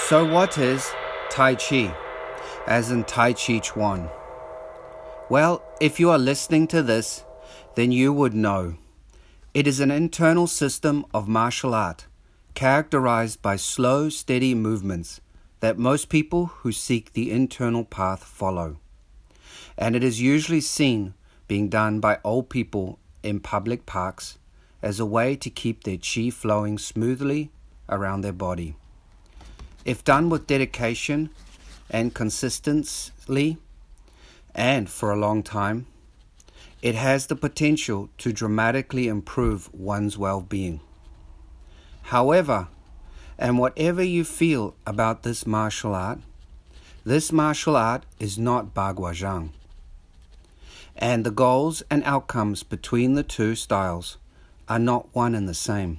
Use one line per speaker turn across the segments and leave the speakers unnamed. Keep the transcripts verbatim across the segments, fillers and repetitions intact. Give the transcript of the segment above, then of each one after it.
So what is Tai Chi, as in Tai Chi Chuan? Well, if you are listening to this, then you would know. It is an internal system of martial art, characterized by slow, steady movements that most people who seek the internal path follow. And it is usually seen being done by old people in public parks as a way to keep their chi flowing smoothly around their body. If done with dedication and consistency, and for a long time, it has the potential to dramatically improve one's well-being. However, and whatever you feel about this martial art, this martial art is not Baguazhang. And the goals and outcomes between the two styles are not one and the same.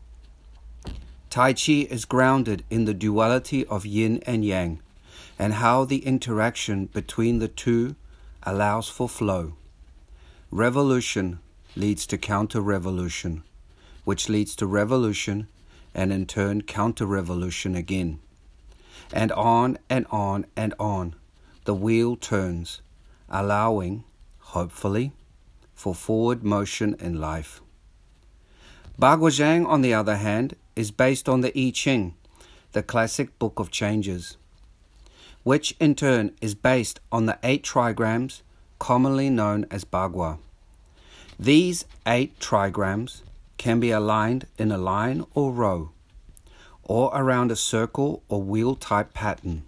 Tai Chi is grounded in the duality of yin and yang, and how the interaction between the two allows for flow. Revolution leads to counter-revolution, which leads to revolution, and in turn counter-revolution again. And on and on and on, the wheel turns, allowing, hopefully, for forward motion in life. Baguazhang, on the other hand, is based on the I Ching, the classic book of changes, which in turn is based on the eight trigrams commonly known as Bagua. These eight trigrams can be aligned in a line or row, or around a circle or wheel-type pattern.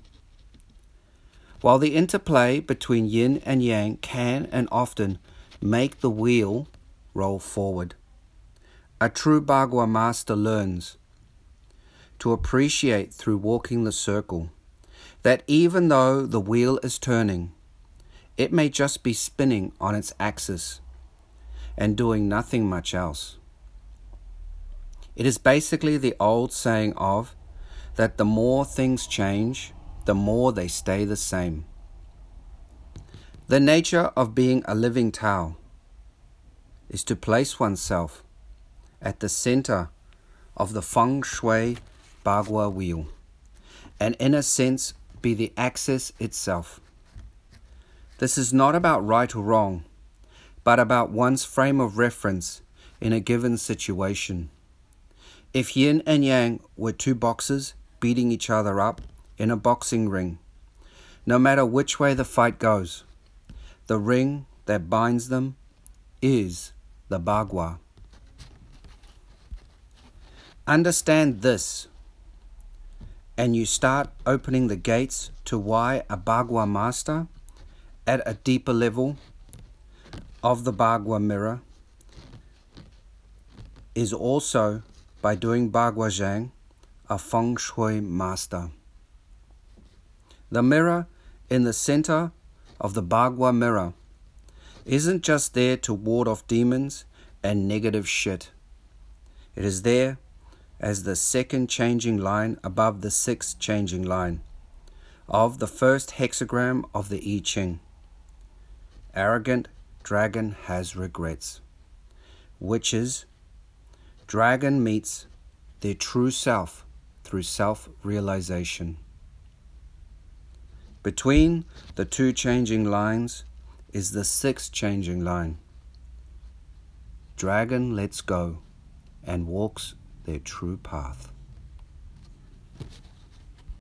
While the interplay between yin and yang can and often make the wheel roll forward, a true Bagua master learns to appreciate through walking the circle that even though the wheel is turning, it may just be spinning on its axis and doing nothing much else. It is basically the old saying of that the more things change, the more they stay the same. The nature of being a living Tao is to place oneself at the center of the feng shui Bagua wheel, and in a sense be the axis itself. This is not about right or wrong, but about one's frame of reference in a given situation. If yin and yang were two boxers beating each other up in a boxing ring, no matter which way the fight goes, the ring that binds them is the Bagua. Understand this, and you start opening the gates to why a Bagua master at a deeper level of the Bagua mirror is also, by doing Baguazhang, a feng shui master. The mirror in the center of the Bagua mirror isn't just there to ward off demons and negative shit. It is there as the second changing line above the sixth changing line of the first hexagram of the I Ching. Arrogant dragon has regrets, which is dragon meets their true self through self-realization. Between the two changing lines is the sixth changing line. Dragon lets go and walks their true path.